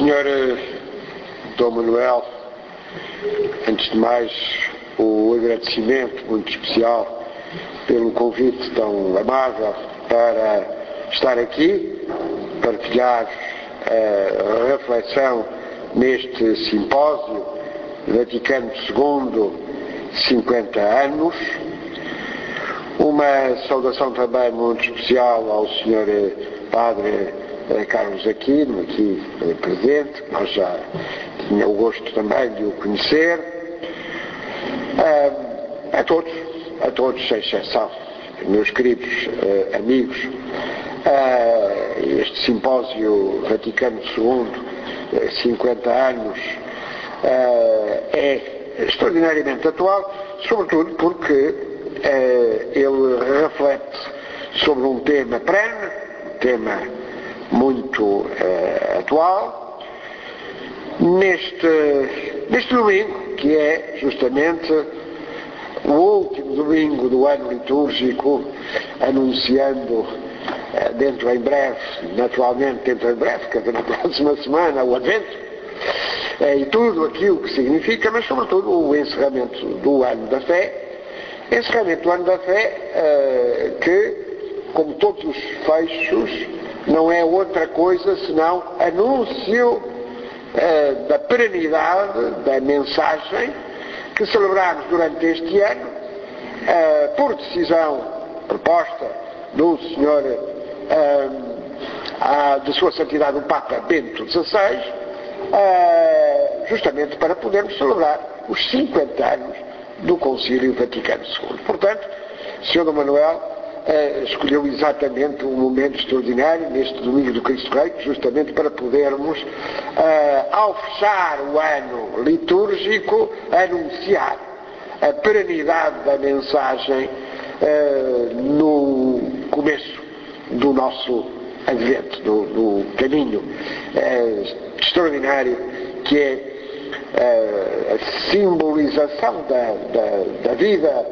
Senhor Dom Manuel, antes de mais, o agradecimento muito especial pelo convite tão amável para estar aqui, partilhar a reflexão neste simpósio Vaticano II, 50 anos. Uma saudação também muito especial ao Sr. Padre Carlos Aquino, aqui presente, que nós já tinha o gosto também de o conhecer. A todos, sem exceção, meus queridos amigos, este simpósio Vaticano II, 50 anos, é extraordinariamente atual, sobretudo porque ele reflete sobre um tema perene, um tema muito atual, neste domingo, que é justamente o último domingo do ano litúrgico, anunciando dentro em breve, quer dizer, na próxima semana, o Advento, e tudo aquilo que significa, mas sobretudo o encerramento do ano da fé, que, como todos os fechos, não é outra coisa senão anúncio da perenidade da mensagem que celebramos durante este ano, por decisão proposta do Senhor, de Sua Santidade o Papa Bento XVI, justamente para podermos celebrar os 50 anos do Concílio Vaticano II. Portanto, Sr. Dom Manuel escolheu exatamente um momento extraordinário neste domingo do Cristo Rei, justamente para podermos, ao fechar o ano litúrgico, anunciar a perenidade da mensagem no começo do nosso advento, do caminho extraordinário que é a simbolização da vida,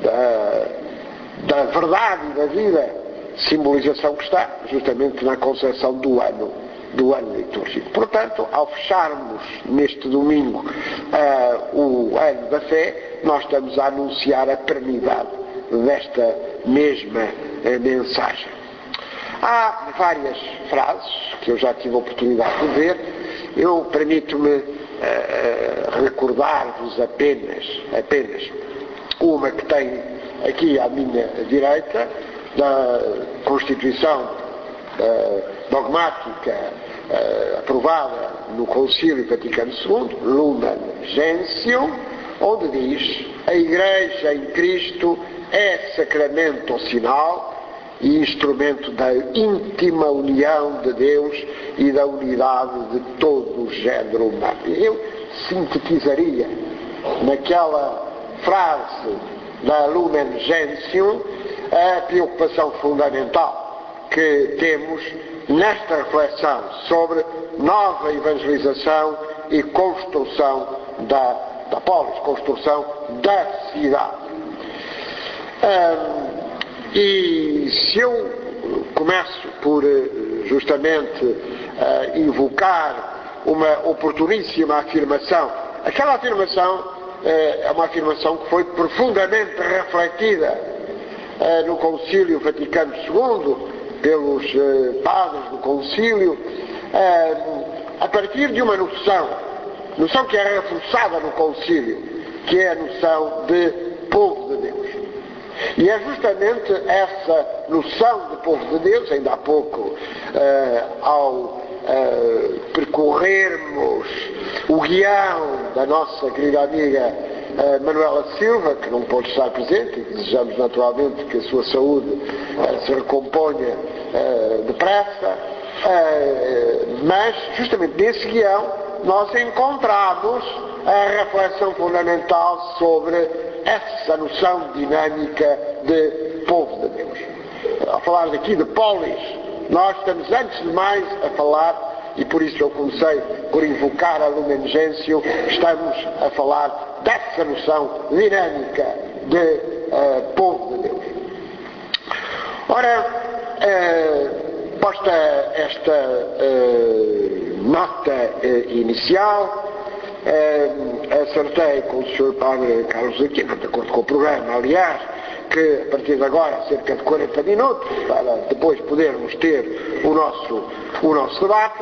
da verdade e da vida, simbolização que está justamente na concepção do ano litúrgico. Portanto, ao fecharmos neste domingo o ano da fé, nós estamos a anunciar a perenidade desta mesma mensagem. Há várias frases que eu já tive a oportunidade de ver. Eu permito-me recordar-vos apenas uma que tem aqui à minha direita, da Constituição dogmática aprovada no Concílio Vaticano II, Lumen Gentium, onde diz: a Igreja em Cristo é sacramento ou sinal e instrumento da íntima união de Deus e da unidade de todo o género humano. Eu sintetizaria naquela frase da Lumen Gentium a preocupação fundamental que temos nesta reflexão sobre nova evangelização e construção da polis, construção da cidade. E se eu começo por justamente invocar uma oportuníssima afirmação, aquela afirmação é uma afirmação que foi profundamente refletida no Concílio Vaticano II, pelos padres do Concílio, a partir de uma noção que é reforçada no Concílio, que é a noção de povo de Deus. E é justamente essa noção de povo de Deus, ainda há pouco, ao percorrermos o guião da nossa querida amiga Manuela Silva, que não pôde estar presente, e desejamos naturalmente que a sua saúde se recomponha depressa, mas justamente nesse guião nós encontramos a reflexão fundamental sobre essa noção dinâmica de povo de Deus. Ao falar daqui de polis, nós estamos antes de mais a falar, e por isso eu comecei por invocar a Lumen Gentium, estamos a falar dessa noção dinâmica de povo de Deus. Ora, posta esta nota inicial. Acertei com o Sr. Padre Carlos Aquino, de acordo com o programa, aliás, que a partir de agora, cerca de 40 minutos, para depois podermos ter o nosso debate.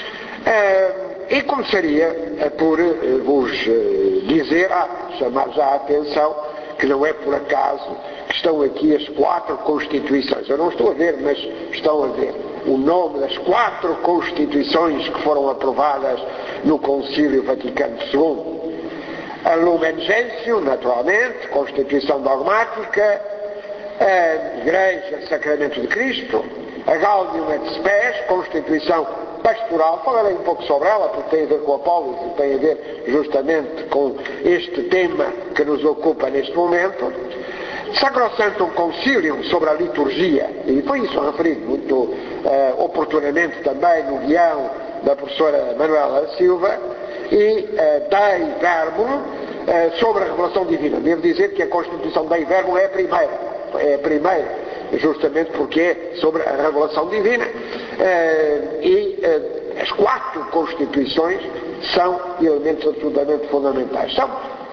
E começaria por vos dizer, chamar já a atenção, que não é por acaso que estão aqui as 4 Constituições. Eu não estou a ver, mas estão a ver o nome das 4 Constituições que foram aprovadas no Concílio Vaticano II. A Lumen Gentium, naturalmente, Constituição Dogmática, a Igreja Sacramento de Cristo, a Gaudium et Spes, Constituição Pastoral. Falarei um pouco sobre ela, porque tem a ver com a polis e tem a ver justamente com este tema que nos ocupa neste momento. Sacrosanctum Concilium, sobre a liturgia, e foi isso referido muito oportunamente também no guião da professora Manuela Silva, e Dei Verbum, sobre a revelação divina. Devo dizer que a Constituição Dei Verbum é a primeira, justamente porque é sobre a revelação divina, e as 4 Constituições são elementos absolutamente fundamentais. São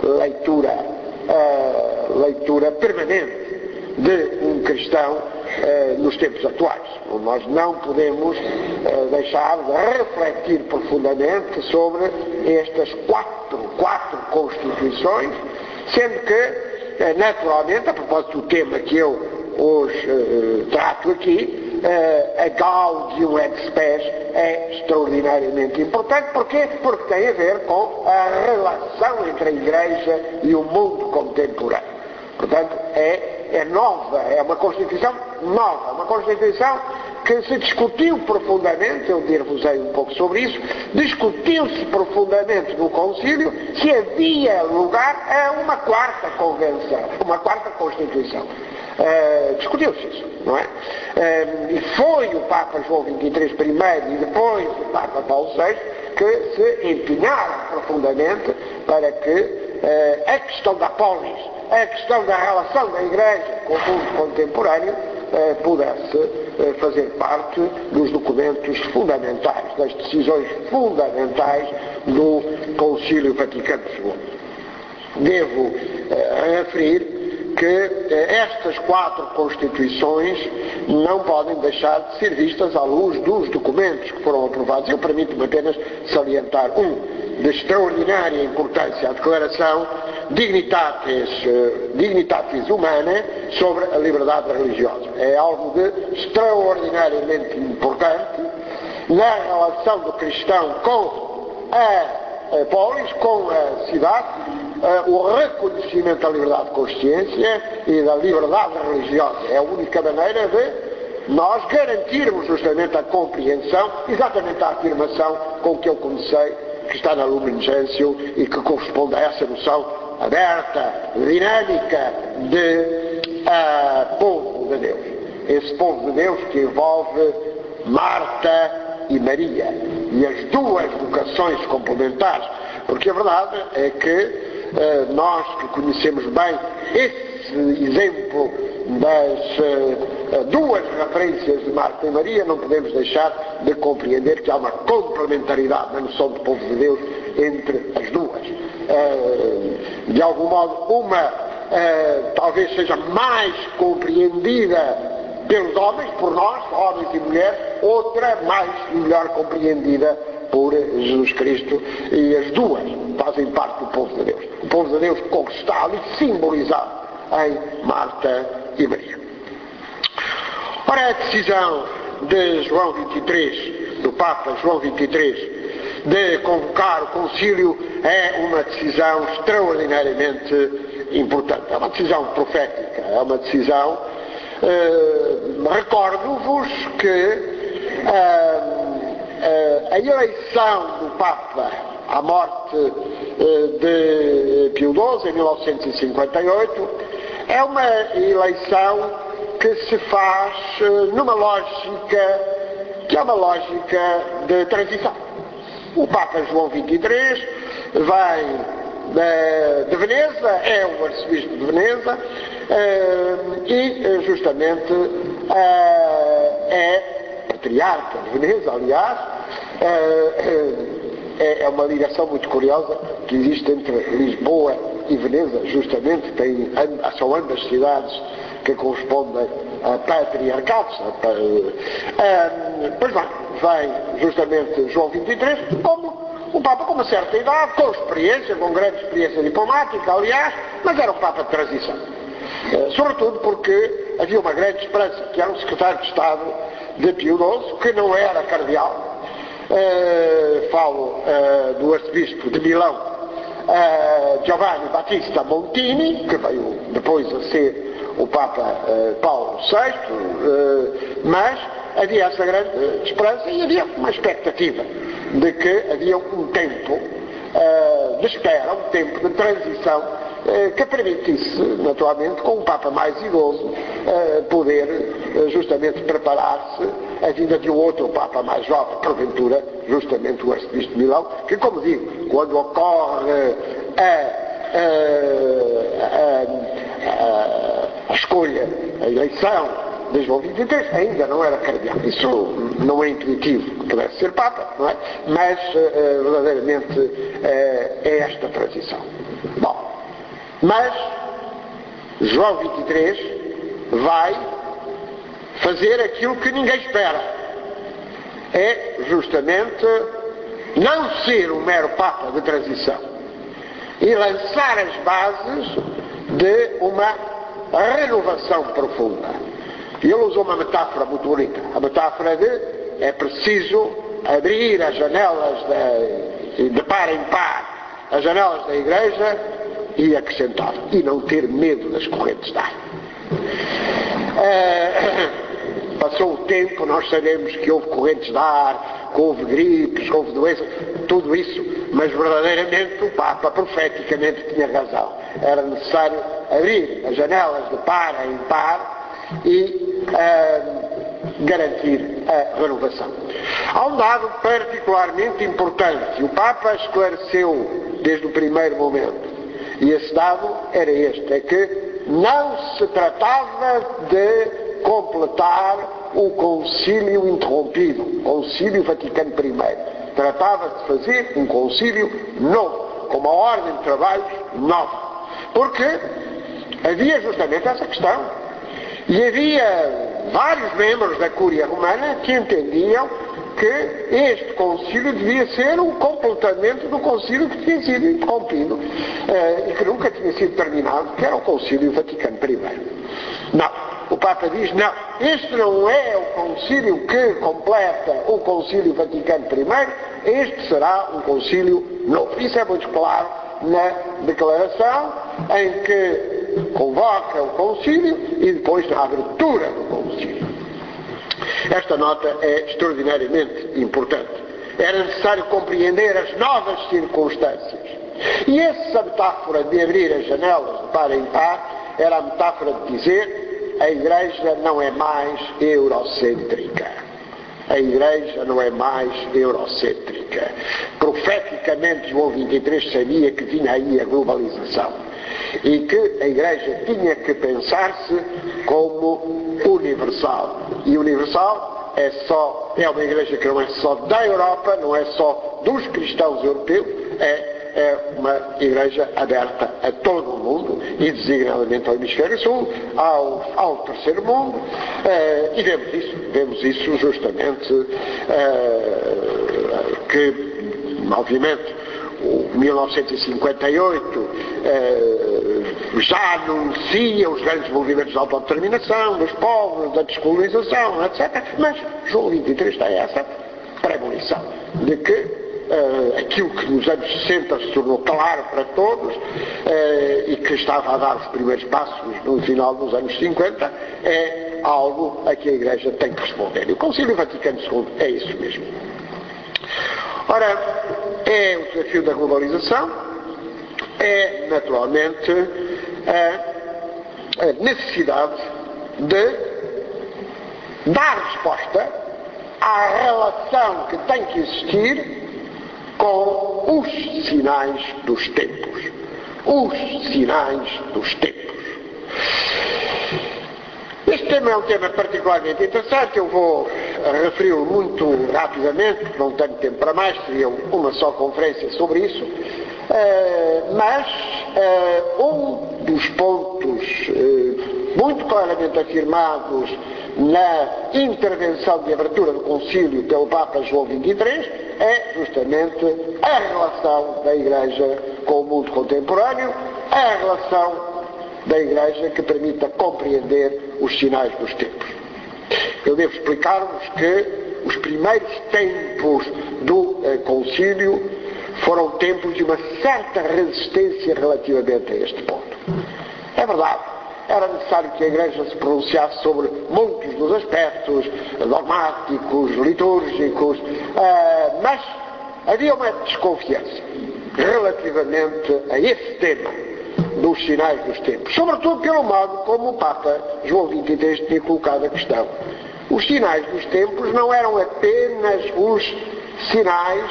leitura permanente de um cristão nos tempos atuais. Nós não podemos deixar de refletir profundamente sobre estas quatro Constituições, sendo que, naturalmente, a propósito do tema que eu hoje trato aqui, a Gaudium et Spes é extraordinariamente importante. Porquê? Porque tem a ver com a relação entre a Igreja e o mundo contemporâneo. Portanto, é nova, é uma Constituição nova, uma Constituição que se discutiu profundamente, eu dir-vos-ei um pouco sobre isso, discutiu-se profundamente no Concílio se havia lugar a uma 4ª Convenção, uma 4ª Constituição. Discutiu-se isso, não é? E foi o Papa João XXIII primeiro e depois o Papa Paulo VI que se empenharam profundamente para que a questão da polis, a questão da relação da Igreja com o mundo contemporâneo pudesse fazer parte dos documentos fundamentais, das decisões fundamentais do Concílio Vaticano II. Devo referir que estas 4 Constituições não podem deixar de ser vistas à luz dos documentos que foram aprovados. Eu permito-me apenas salientar de extraordinária importância, a Declaração Dignitatis Humanae sobre a liberdade religiosa. É algo de extraordinariamente importante na relação do cristão com a polis, com a cidade, o reconhecimento da liberdade de consciência e da liberdade religiosa. É a única maneira de nós garantirmos justamente a compreensão, exatamente a afirmação com que eu comecei, que está na Lumen Gentium e que corresponde a essa noção aberta, dinâmica de povo de Deus. Esse povo de Deus que envolve Marta e Maria, e as 2 vocações complementares, porque a verdade é que nós que conhecemos bem esse exemplo das 2 referências de Marta e Maria, não podemos deixar de compreender que há uma complementaridade na noção de povo de Deus entre as 2. De algum modo, uma talvez seja mais compreendida pelos homens, por nós, homens e mulheres, outra mais e melhor compreendida por Jesus Cristo, e as 2 fazem parte do povo de Deus. O povo de Deus que está ali simbolizado em Marta e Maria. Ora, a decisão de João XXIII, do Papa João XXIII, de convocar o concílio é uma decisão extraordinariamente importante. É uma decisão profética, é uma decisão... recordo-vos que a eleição do Papa à morte de Pio XII, em 1958, é uma eleição que se faz numa lógica, que é uma lógica de transição. O Papa João XXIII vem de Veneza, é o arcebispo de Veneza, e justamente é patriarca de Veneza, aliás, é uma ligação muito curiosa que existe entre Lisboa e Veneza, justamente, são ambas cidades que correspondem a patriarcados. Pois bem, vem justamente João XXIII como um Papa com uma certa idade, com experiência, com grande experiência diplomática, aliás, mas era um Papa de transição. Sobretudo porque havia uma grande esperança, que era um secretário de Estado de Pio XII, que não era cardeal. Falo do arcebispo de Milão, Giovanni Battista Montini, que veio depois a ser o Papa Paulo VI, mas havia essa grande esperança e havia uma expectativa de que havia um tempo de espera, um tempo de transição que permitisse, naturalmente, com um Papa mais idoso, poder justamente preparar-se a vinda de um outro Papa mais jovem, porventura, justamente o arcebispo de Milão, que, como digo, quando ocorre a escolha, a eleição de João XXIII, ainda não era cardeal. Isso não é intuitivo que deve ser Papa, não é? Mas, verdadeiramente, é esta transição. Bom, mas João XXIII vai fazer aquilo que ninguém espera. É justamente não ser um mero Papa de transição e lançar as bases de uma renovação profunda. E ele usou uma metáfora muito bonita. A metáfora de é preciso abrir as janelas de par em par, as janelas da Igreja e acrescentar, e não ter medo das correntes de ar. Passou o tempo, nós sabemos que houve correntes de ar, que houve gripes, que houve doenças, tudo isso, mas verdadeiramente o Papa profeticamente tinha razão. Era necessário abrir as janelas de par em par e garantir a renovação. Há um dado particularmente importante, que o Papa esclareceu desde o primeiro momento, e esse dado era este, é que não se tratava de completar o concílio interrompido, o concílio Vaticano I. Tratava de fazer um concílio novo, com uma ordem de trabalhos nova. Porque havia justamente essa questão. E havia vários membros da Cúria Romana que entendiam que este concílio devia ser um completamento do concílio que tinha sido interrompido e que nunca tinha sido terminado, que era o concílio Vaticano I. Não, o Papa diz, não, este não é o concílio que completa o concílio Vaticano I, este será um concílio novo. Isso é muito claro na declaração em que convoca o concílio e depois na abertura do concílio. Esta nota é extraordinariamente importante. Era necessário compreender as novas circunstâncias. E essa metáfora de abrir as janelas de par em par era a metáfora de dizer a Igreja não é mais eurocêntrica. A Igreja não é mais eurocêntrica. Profeticamente, João XXIII sabia que vinha aí a globalização e que a Igreja tinha que pensar-se como universal. E universal é uma Igreja que não é só da Europa, não é só dos cristãos europeus, é uma Igreja aberta a todo o mundo e designadamente ao Hemisfério Sul, ao terceiro mundo, e vemos isso justamente que, obviamente, o 1958 já anuncia os grandes movimentos de autodeterminação dos povos, da descolonização, etc. Mas João XXIII está essa premonição de que aquilo que nos anos 60 se tornou claro para todos e que estava a dar os primeiros passos no final dos anos 50 é algo a que a Igreja tem que responder. E o Concílio Vaticano II é isso mesmo. Ora, é o desafio da globalização, é naturalmente a necessidade de dar resposta à relação que tem que existir com os sinais dos tempos. Os sinais dos tempos. Este tema é um tema particularmente interessante. Eu vou referiu muito rapidamente, porque não tenho tempo para mais, seria uma só conferência sobre isso, mas um dos pontos muito claramente afirmados na intervenção de abertura do concílio pelo Papa João XXIII é justamente a relação da Igreja com o mundo contemporâneo, a relação da Igreja que permita compreender os sinais dos tempos. Eu devo explicar-vos que os primeiros tempos do concílio foram tempos de uma certa resistência relativamente a este ponto. É verdade, era necessário que a Igreja se pronunciasse sobre muitos dos aspectos dogmáticos, litúrgicos, mas havia uma desconfiança relativamente a esse tema dos sinais dos tempos, sobretudo pelo modo como o Papa João XXIII tinha colocado a questão. Os sinais dos tempos não eram apenas os sinais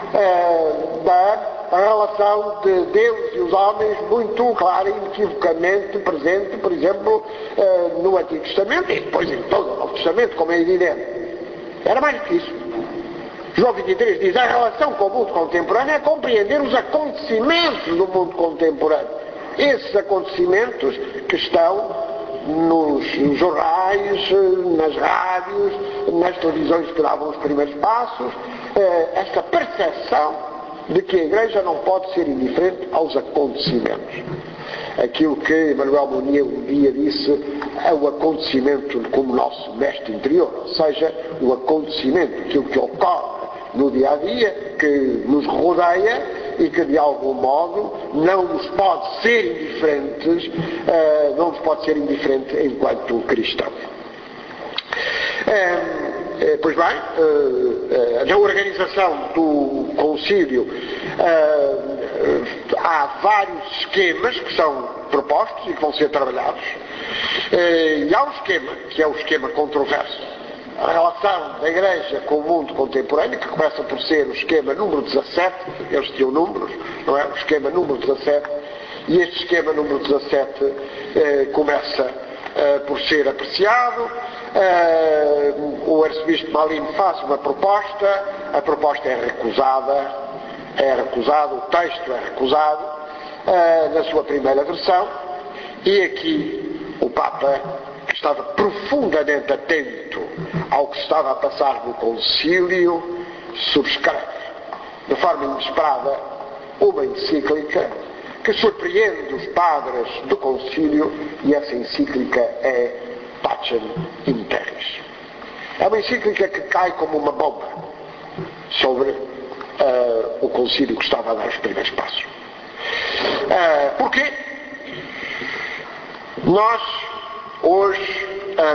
da relação de Deus e os homens muito clara e inequivocamente presente, por exemplo, no Antigo Testamento e depois em todo o Novo Testamento, como é evidente. Era mais do que isso. João XXIII diz: a relação com o mundo contemporâneo é compreender os acontecimentos do mundo contemporâneo. Esses acontecimentos que estão nos jornais, nas rádios, nas televisões que davam os primeiros passos, esta percepção de que a Igreja não pode ser indiferente aos acontecimentos. Aquilo que Emmanuel Mounier um dia disse é o acontecimento como nosso mestre interior, ou seja, o acontecimento, aquilo que ocorre no dia a dia, que nos rodeia e que de algum modo não nos pode ser indiferente enquanto cristãos. Pois bem, na organização do concílio há vários esquemas que são propostos e que vão ser trabalhados, e há um esquema, que é o esquema controverso, a relação da Igreja com o mundo contemporâneo, que começa por ser o esquema número 17, eles tinham números, não é? O esquema número 17, e este esquema número 17 começa por ser apreciado. O arcebispo Malino faz uma proposta, a proposta é recusada, o texto é recusado na sua primeira versão, e aqui o Papa, que estava profundamente atento ao que estava a passar no concílio, subscreve de forma inesperada uma encíclica que surpreende os padres do concílio, e essa encíclica é Pacem in Terris. É uma encíclica que cai como uma bomba sobre o concílio que estava a dar os primeiros passos. Porquê? Nós hoje,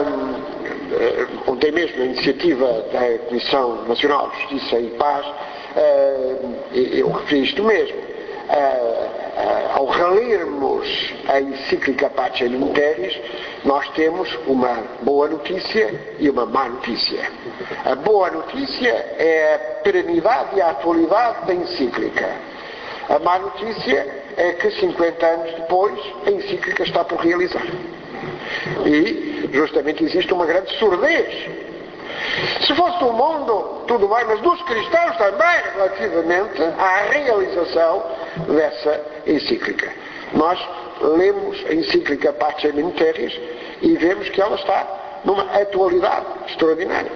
ontem mesmo, a iniciativa da Comissão Nacional de Justiça e Paz, eu referi isto mesmo, ao relermos a encíclica Pacem in Terris, nós temos uma boa notícia e uma má notícia. A boa notícia é a perenidade e a atualidade da encíclica. A má notícia é que 50 anos depois a encíclica está por realizar. E justamente existe uma grande surdez. Se fosse do mundo, tudo bem, mas dos cristãos também, relativamente à realização dessa encíclica. Nós lemos a encíclica Pacem in Terris e vemos que ela está numa atualidade extraordinária.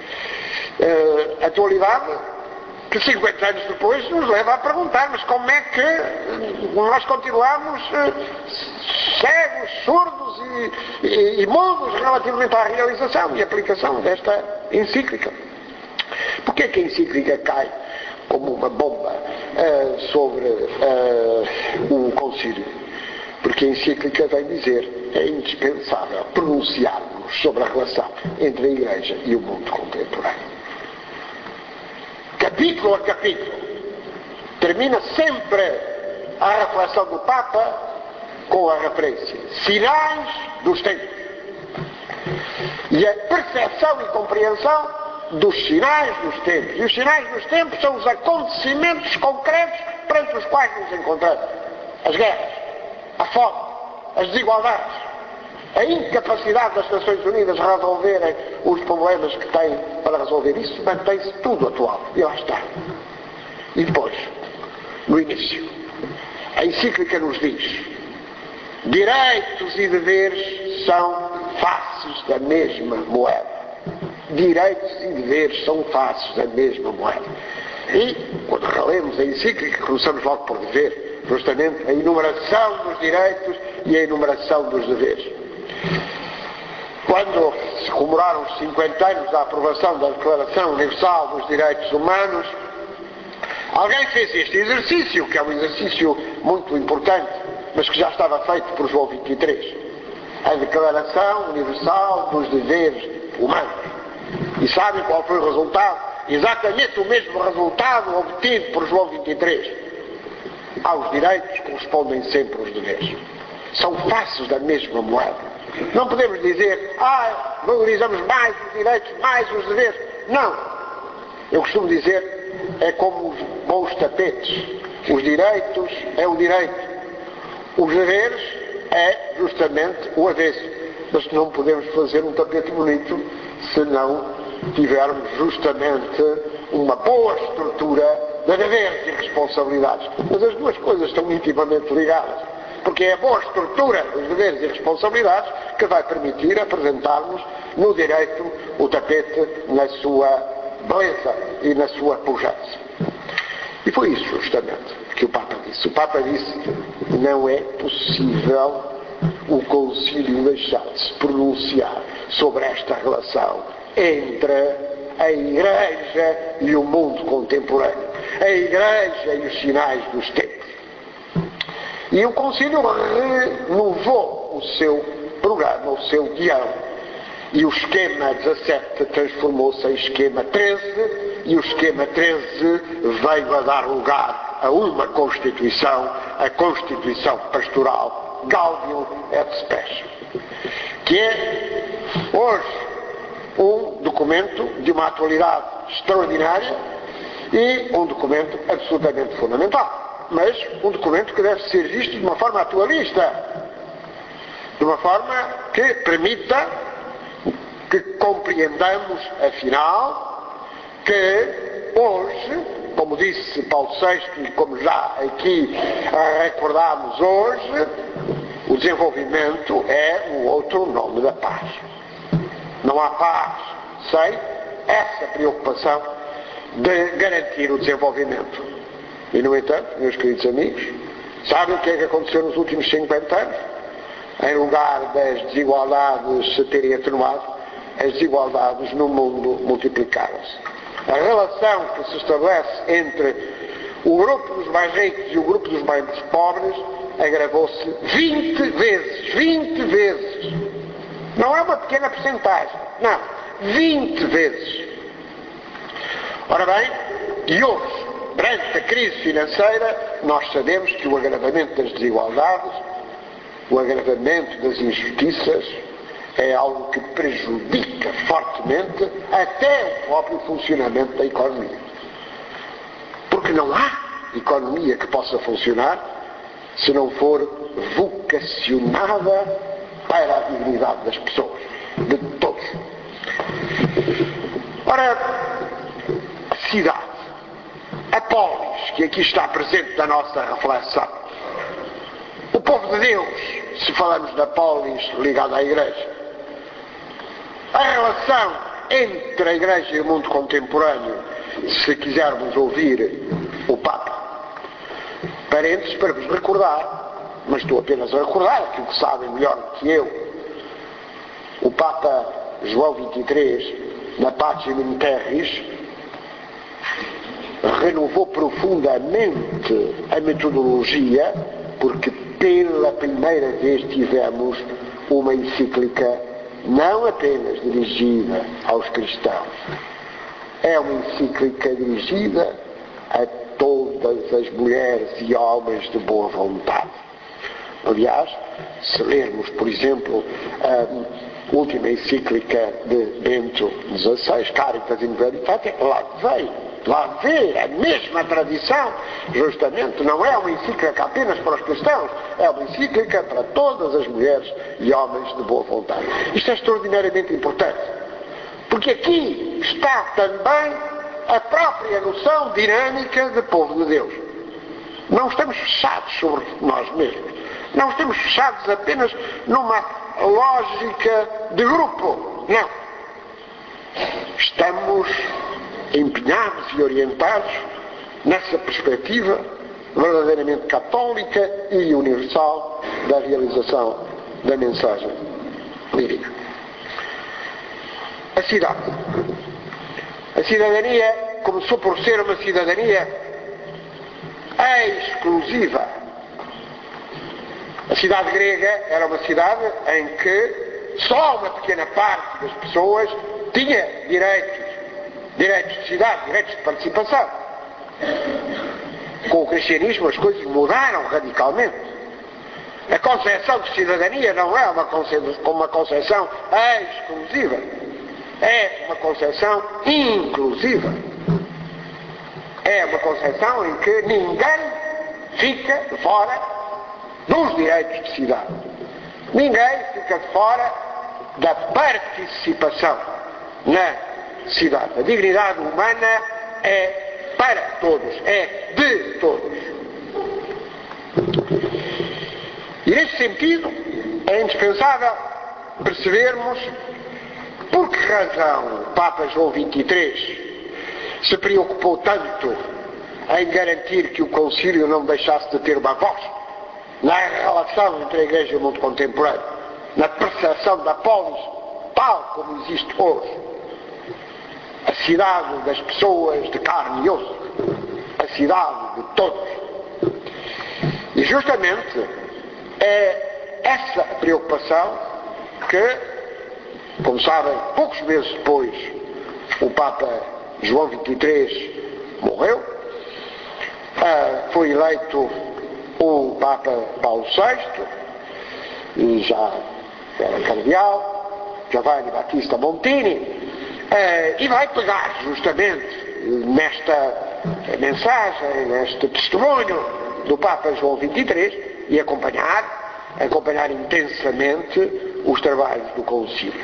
Atualidade que 50 anos depois nos leva a perguntar: mas como é que nós continuamos cegos, surdos e mudos relativamente à realização e aplicação desta encíclica? Porquê que a encíclica cai como uma bomba sobre o concílio? Porque a encíclica vem dizer: é indispensável pronunciarmos sobre a relação entre a Igreja e o mundo contemporâneo. Capítulo a capítulo, termina sempre a reflexão do Papa com a referência: sinais dos tempos. E a percepção e compreensão dos sinais dos tempos. E os sinais dos tempos são os acontecimentos concretos perante os quais nos encontramos. As guerras, a fome, as desigualdades, a incapacidade das Nações Unidas de resolverem os problemas que têm para resolver isso, mantém-se tudo atual. E lá está. E depois, no início, a encíclica nos diz: direitos e deveres são faces da mesma moeda. Direitos e deveres são faces da mesma moeda. E, quando relemos a encíclica, começamos logo por ver justamente a enumeração dos direitos e a enumeração dos deveres. Quando se comemoraram os 50 anos da aprovação da Declaração Universal dos Direitos Humanos, alguém fez este exercício, que é um exercício muito importante, mas que já estava feito por João 23. A Declaração Universal dos Deveres Humanos. E sabem qual foi o resultado? Exatamente o mesmo resultado obtido por João 23. Aos direitos correspondem sempre os deveres. São faces da mesma moeda. Não podemos dizer, valorizamos mais os direitos, mais os deveres. Não. Eu costumo dizer, é como os bons tapetes. Os direitos é o direito. Os deveres é justamente o avesso. Mas não podemos fazer um tapete bonito se não tivermos justamente uma boa estrutura de deveres e responsabilidades. Mas as duas coisas estão intimamente ligadas, porque é a boa estrutura dos deveres e responsabilidades que vai permitir apresentarmos no direito o tapete na sua beleza e na sua pujança. E foi isso justamente que o Papa disse. O Papa disse que não é possível o Concílio deixar de se pronunciar sobre esta relação entre a Igreja e o mundo contemporâneo, a Igreja e os sinais dos tempos. E o Concílio renovou o seu programa, o seu guião, e o esquema 17 transformou-se em esquema 13, e o esquema 13 veio a dar lugar a uma Constituição, a Constituição Pastoral Gaudium et Spes, que é hoje um documento de uma atualidade extraordinária e um documento absolutamente fundamental, mas um documento que deve ser visto de uma forma atualista, de uma forma que permita que compreendamos, afinal, que hoje, como disse Paulo VI e como já aqui recordámos hoje, o desenvolvimento é o outro nome da paz. Não há paz sem essa preocupação de garantir o desenvolvimento. E, no entanto, meus queridos amigos, sabem o que é que aconteceu nos últimos 50 anos? Em lugar das desigualdades se terem atenuado, as desigualdades no mundo multiplicaram-se. A relação que se estabelece entre o grupo dos mais ricos e o grupo dos mais pobres agravou-se 20 vezes. 20 vezes. Não é uma pequena percentagem. Não. 20 vezes. Ora bem, e hoje, perante a crise financeira, nós sabemos que o agravamento das desigualdades, o agravamento das injustiças, é algo que prejudica fortemente até o próprio funcionamento da economia. Porque não há economia que possa funcionar se não for vocacionada para a dignidade das pessoas, de todos. Ora, a cidade, a polis, que aqui está presente na nossa reflexão, o povo de Deus, se falamos da polis ligada à Igreja, a relação entre a Igreja e o mundo contemporâneo, se quisermos ouvir o Papa. Parênteses para vos recordar, mas estou apenas a recordar aquilo que sabem melhor do que eu. O Papa João 23, na Pacem Terris, renovou profundamente a metodologia, porque pela primeira vez tivemos uma encíclica não apenas dirigida aos cristãos, é uma encíclica dirigida a todas as mulheres e homens de boa vontade. Aliás, se lermos, por exemplo, a última encíclica de Bento XVI, Caritas in Veritate, lá vem lá vê a mesma tradição, justamente, não é uma encíclica apenas para os cristãos, é uma encíclica para todas as mulheres e homens de boa vontade. Isto é extraordinariamente importante, porque aqui está também a própria noção dinâmica de povo de Deus. Não estamos fechados sobre nós mesmos, não estamos fechados apenas numa lógica de grupo, não. Estamos empenhados e orientados nessa perspectiva verdadeiramente católica e universal da realização da mensagem divina. A cidade. A cidadania começou por ser uma cidadania exclusiva. A cidade grega era uma cidade em que só uma pequena parte das pessoas tinha direitos de cidade, direitos de participação. Com o cristianismo as coisas mudaram radicalmente. A concepção de cidadania não é uma concepção exclusiva, é uma concepção inclusiva. É uma concepção em que ninguém fica de fora dos direitos de cidade. Ninguém fica de fora da participação na cidade. A dignidade humana é para todos, é de todos. E nesse sentido é indispensável percebermos por que razão o Papa João XXIII se preocupou tanto em garantir que o concílio não deixasse de ter uma voz na relação entre a Igreja e o mundo contemporâneo, na percepção da polis tal como existe hoje. A cidade das pessoas de carne e osso, a cidade de todos. E justamente é essa preocupação que, como sabem, poucos meses depois o Papa João XXIII morreu, foi eleito o Papa Paulo VI, e já era cardeal, Giovanni Battista Montini, e vai pegar justamente nesta mensagem, neste testemunho do Papa João XXIII e acompanhar intensamente os trabalhos do concílio.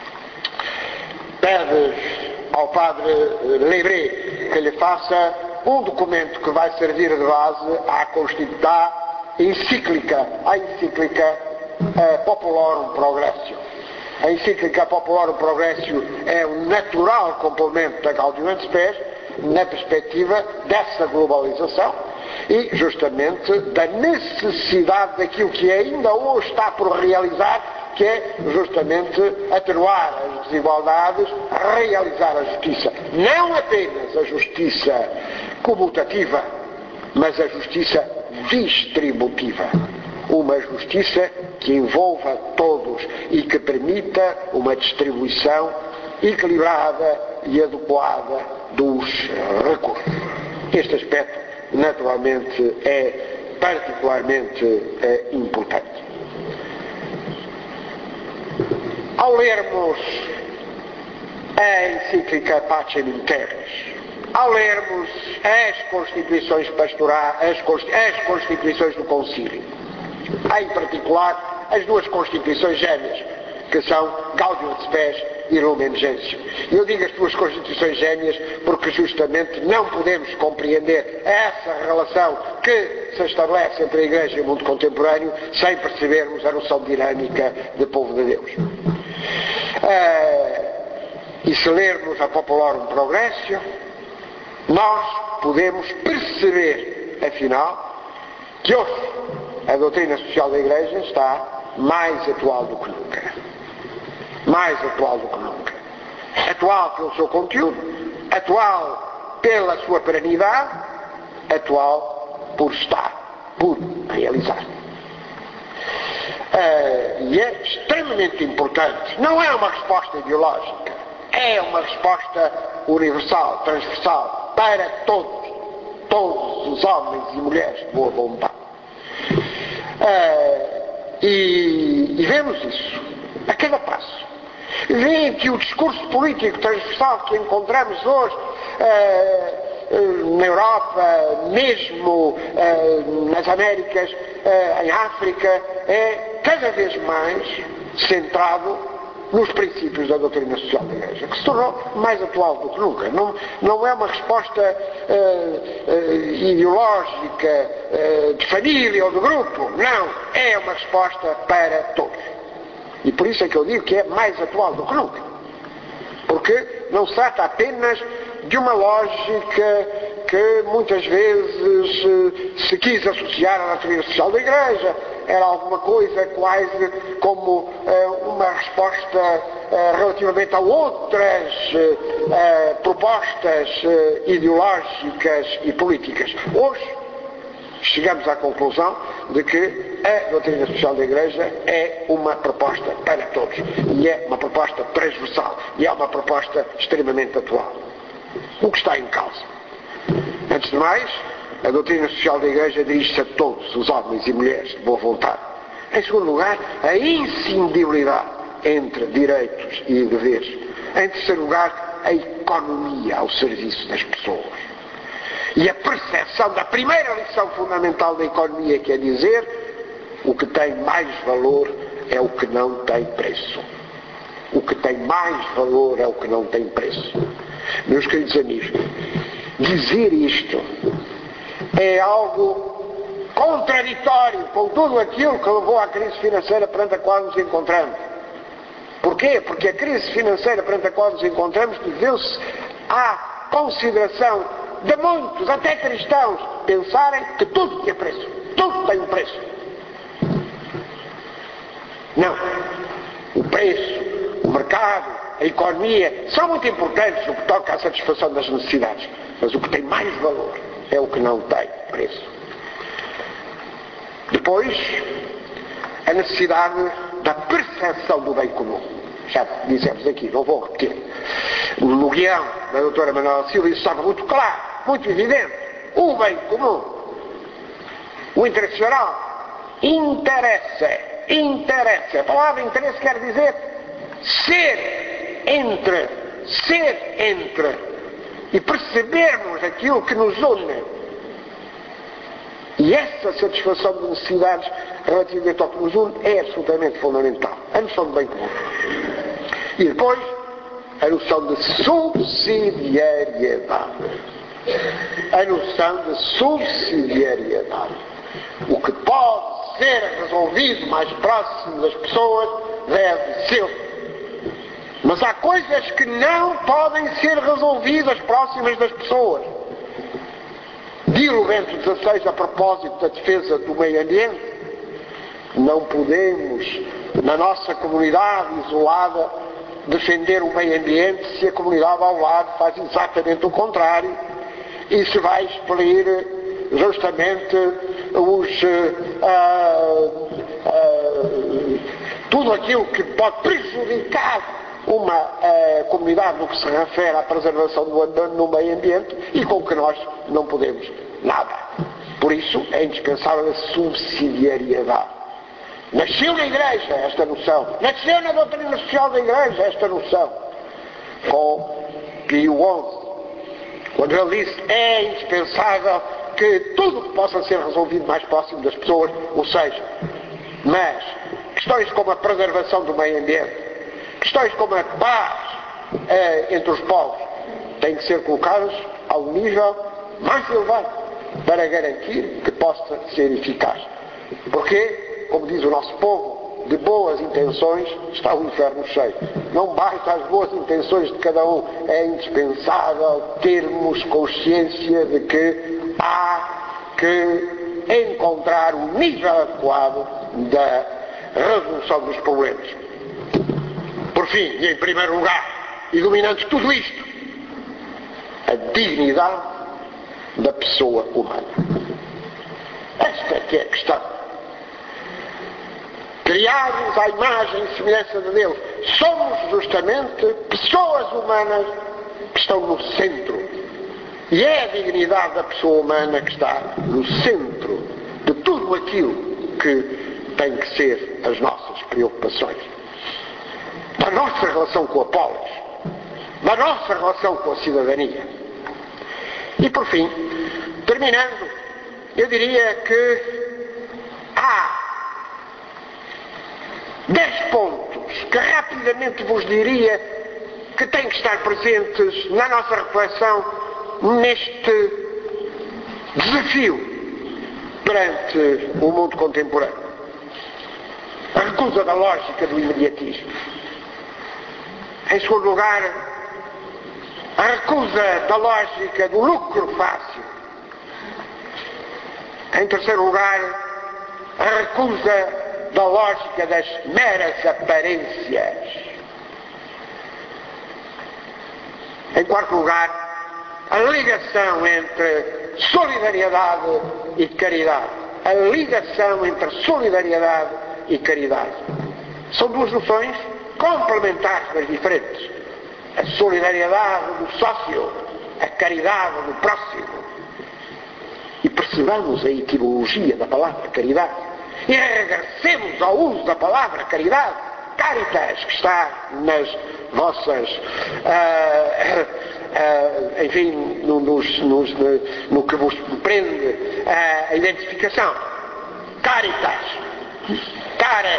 Pede ao Padre Lebré que lhe faça um documento que vai servir de base à encíclica Populorum Progressio. A encíclica Populorum Progressio é um natural complemento da Gaudium et Spes na perspectiva dessa globalização e justamente da necessidade daquilo que ainda hoje está por realizar, que é justamente atenuar as desigualdades, realizar a justiça. Não apenas a justiça comutativa, mas a justiça distributiva. Uma justiça que envolva todos e que permita uma distribuição equilibrada e adequada dos recursos. Este aspecto, naturalmente, é particularmente importante. Ao lermos a encíclica Pacem in Terris, ao lermos as constituições pastorais, as constituições do concílio, em particular as duas constituições gêmeas, que são Gaudium et Spes e Lumen Gentium. Eu digo as duas constituições gêmeas porque justamente não podemos compreender essa relação que se estabelece entre a Igreja e o mundo contemporâneo sem percebermos a noção dinâmica de povo de Deus. E se lermos a Populorum Progressio, nós podemos perceber, afinal, que hoje a doutrina social da Igreja está mais atual do que nunca. Mais atual do que nunca. Atual pelo seu conteúdo, atual pela sua perenidade, atual por estar, por realizar. E é extremamente importante. Não é uma resposta ideológica, é uma resposta universal, transversal, para todos os homens e mulheres de boa vontade. E vemos isso a cada passo. Vêem que o discurso político transversal que encontramos hoje na Europa, mesmo nas Américas, em África, é cada vez mais centrado nos princípios da doutrina social da Igreja, que se tornou mais atual do que nunca. Não é uma resposta ideológica de família ou de grupo, não, é uma resposta para todos. E por isso é que eu digo que é mais atual do que nunca. Porque não se trata apenas de uma lógica que muitas vezes se quis associar à doutrina social da Igreja. Era alguma coisa quase como uma resposta relativamente a outras propostas ideológicas e políticas. Hoje chegamos à conclusão de que a doutrina social da Igreja é uma proposta para todos. E é uma proposta transversal. E é uma proposta extremamente atual. O que está em causa? Antes de mais, a doutrina social da Igreja dirige-se a todos os homens e mulheres de boa vontade. Em segundo lugar, a inscindibilidade entre direitos e deveres. Em terceiro lugar, a economia ao serviço das pessoas. E a percepção da primeira lição fundamental da economia, que é dizer, o que tem mais valor é o que não tem preço. O que tem mais valor é o que não tem preço. Meus queridos amigos, dizer isto é algo contraditório com tudo aquilo que levou à crise financeira perante a qual nos encontramos. Porquê? Porque a crise financeira perante a qual nos encontramos deveu-se à consideração de muitos, até cristãos, pensarem que tudo tinha preço. Tudo tem um preço. Não. O preço, o mercado, a economia são muito importantes no que toca à satisfação das necessidades. Mas o que tem mais valor é o que não tem preço. Depois, a necessidade da percepção do bem comum. Já dissemos aqui, não vou repetir. No guião da doutora Manuela Silva isso estava muito claro, muito evidente. O bem comum, o interesse geral, interessa. A palavra interesse quer dizer ser entre e percebermos aquilo que nos une. E essa satisfação de necessidades relativamente ao que nos une é absolutamente fundamental. A noção de bem comum. E depois, a noção de subsidiariedade. A noção de subsidiariedade. O que pode ser resolvido mais próximo das pessoas deve ser. Mas há coisas que não podem ser resolvidas próximas das pessoas. Diz o Bento XVI a propósito da defesa do meio ambiente. Não podemos, na nossa comunidade isolada, defender o meio ambiente se a comunidade ao lado faz exatamente o contrário e se vai expelir justamente tudo aquilo que pode prejudicar uma comunidade no que se refere à preservação do meio ambiente e com que nós não podemos nada. Por isso é indispensável a subsidiariedade. Nasceu na Igreja esta noção, nasceu na doutrina social da Igreja esta noção, com Pio XI, quando ele disse é indispensável que tudo que possa ser resolvido mais próximo das pessoas, ou seja, mas questões como a preservação do meio ambiente, questões como a paz entre os povos, têm que ser colocadas ao nível mais elevado para garantir que possa ser eficaz. Porque, como diz o nosso povo, de boas intenções está o inferno cheio. Não basta as boas intenções de cada um, é indispensável termos consciência de que há que encontrar o nível adequado da resolução dos problemas. Por fim, e em primeiro lugar, e dominante tudo isto, a dignidade da pessoa humana. Esta é que é a questão. Criados à imagem e semelhança de Deus, somos justamente pessoas humanas que estão no centro. E é a dignidade da pessoa humana que está no centro de tudo aquilo que tem que ser as nossas preocupações. da nossa relação com a polis, da nossa relação com a cidadania. E por fim, terminando, eu diria que há 10 pontos que rapidamente vos diria que têm que estar presentes na nossa reflexão neste desafio perante o mundo contemporâneo. A recusa da lógica do imediatismo. Em segundo lugar, a recusa da lógica do lucro fácil. Em terceiro lugar, a recusa da lógica das meras aparências. Em quarto lugar, a ligação entre solidariedade e caridade. A ligação entre solidariedade e caridade. São duas noções complementares, mas diferentes. A solidariedade do sócio, a caridade do próximo. E percebamos a etimologia da palavra caridade. E regressemos ao uso da palavra caridade, caritas, que está nas vossas, enfim, no que vos prende a identificação. Caritas, care,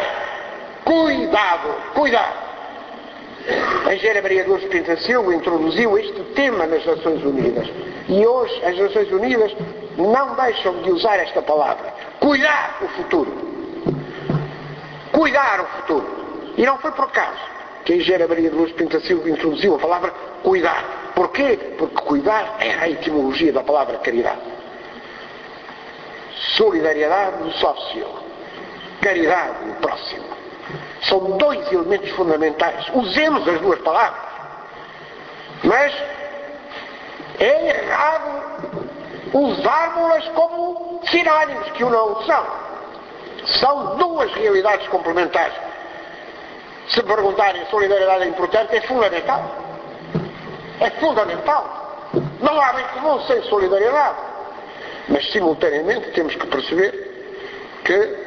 cuidado. A Engenheira Maria de Lourdes Pinto Silva introduziu este tema nas Nações Unidas. E hoje as Nações Unidas não deixam de usar esta palavra. Cuidar o futuro. Cuidar o futuro. E não foi por acaso que a Engenheira Maria de Lourdes Pinto Silva introduziu a palavra cuidar. Porquê? Porque cuidar é a etimologia da palavra caridade. Solidariedade do sócio. Caridade do próximo. São dois elementos fundamentais. Usemos as duas palavras. Mas é errado usarmos-las como sinónimos, que o não são. São duas realidades complementares. Se perguntarem se solidariedade é importante, é fundamental. É fundamental. Não há bem comum sem solidariedade. Mas simultaneamente temos que perceber que,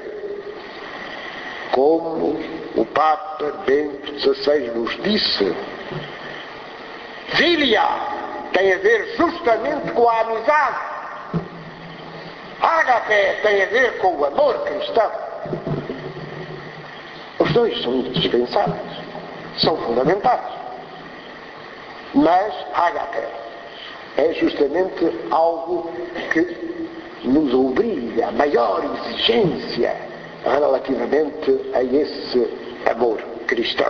como o Papa Bento XVI nos disse, filia tem a ver justamente com a amizade. Ágape tem a ver com o amor cristão. Os dois são indispensáveis, são fundamentais. Mas ágape é justamente algo que nos obriga a maior exigência relativamente a esse amor cristão.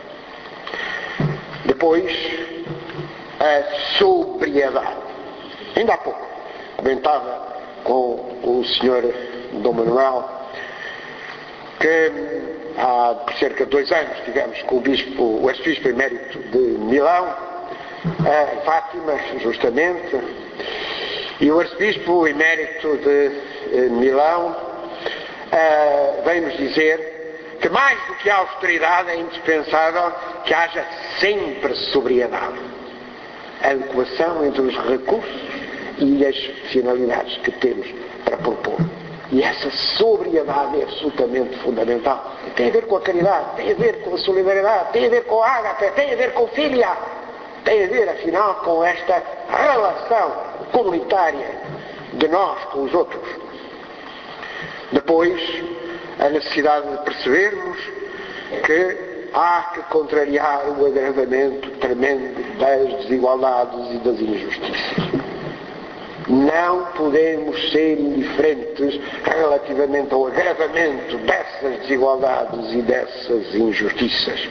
Depois, a sobriedade. Ainda há pouco comentava com o Sr. Dom Manuel que há cerca de 2 anos estivemos com o arcebispo emérito de Milão, em Fátima, justamente, e o arcebispo emérito de Milão vem-nos dizer que mais do que a austeridade é indispensável que haja sempre sobriedade. A adequação entre os recursos e as finalidades que temos para propor. E essa sobriedade é absolutamente fundamental. Tem a ver com a caridade, tem a ver com a solidariedade, tem a ver com a ágape, tem a ver com filia, tem a ver, afinal, com esta relação comunitária de nós com os outros. Depois, a necessidade de percebermos que há que contrariar o agravamento tremendo das desigualdades e das injustiças. Não podemos ser indiferentes relativamente ao agravamento dessas desigualdades e dessas injustiças.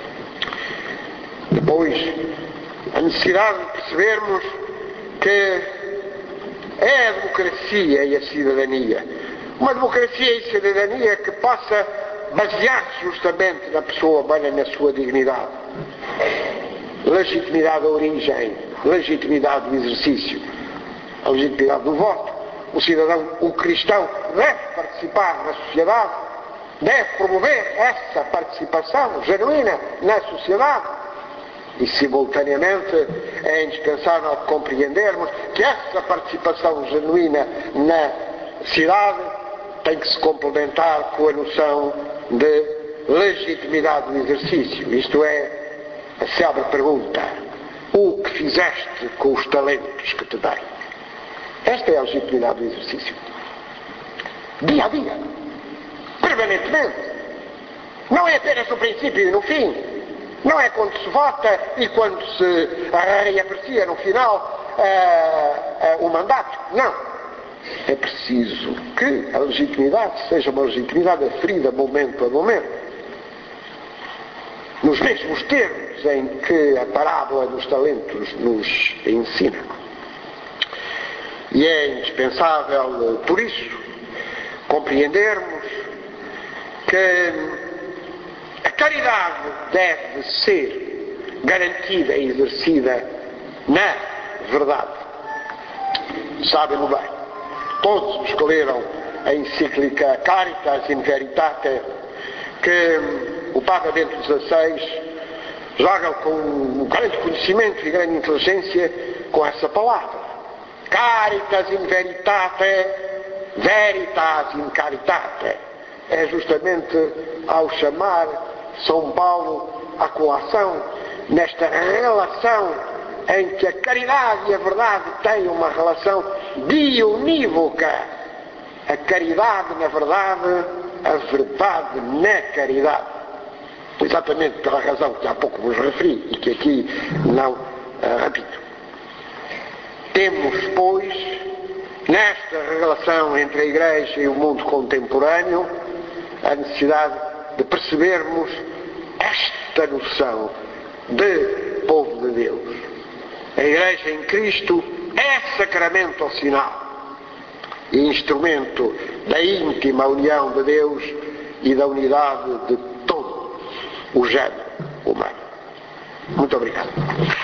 Depois, a necessidade de percebermos que é a democracia e a cidadania. Uma democracia e cidadania que possa basear-se justamente na pessoa humana, na sua dignidade. Legitimidade da origem, legitimidade do exercício, a legitimidade do voto. O cidadão, o cristão, deve participar na sociedade, deve promover essa participação genuína na sociedade. E, simultaneamente, é indispensável compreendermos que essa participação genuína na cidade tem que se complementar com a noção de legitimidade do exercício, isto é, a célebre pergunta: o que fizeste com os talentos que te dei? Esta é a legitimidade do exercício. Dia a dia, permanentemente. Não é apenas no princípio e no fim. Não é quando se vota e quando se reaprecia no final o mandato. Não. É preciso que a legitimidade seja uma legitimidade aferida momento a momento. Nos mesmos termos em que a parábola dos talentos nos ensina. E é indispensável, por isso, compreendermos que a caridade deve ser garantida e exercida na verdade. Sabem-no bem. Todos os que leram a encíclica Caritas in Veritate, que o Papa Bento XVI joga com grande conhecimento e grande inteligência com essa palavra. Caritas in Veritate, Veritas in Caritate. É justamente ao chamar São Paulo à colação nesta relação em que a caridade e a verdade têm uma relação dionívoca. A caridade na verdade, a verdade na caridade. Exatamente pela razão que há pouco vos referi e que aqui não repito. Temos, pois, nesta relação entre a Igreja e o mundo contemporâneo, a necessidade de percebermos esta noção de povo de Deus. A Igreja em Cristo é sacramento sinal e instrumento da íntima união de Deus e da unidade de todo o género humano. Muito obrigado.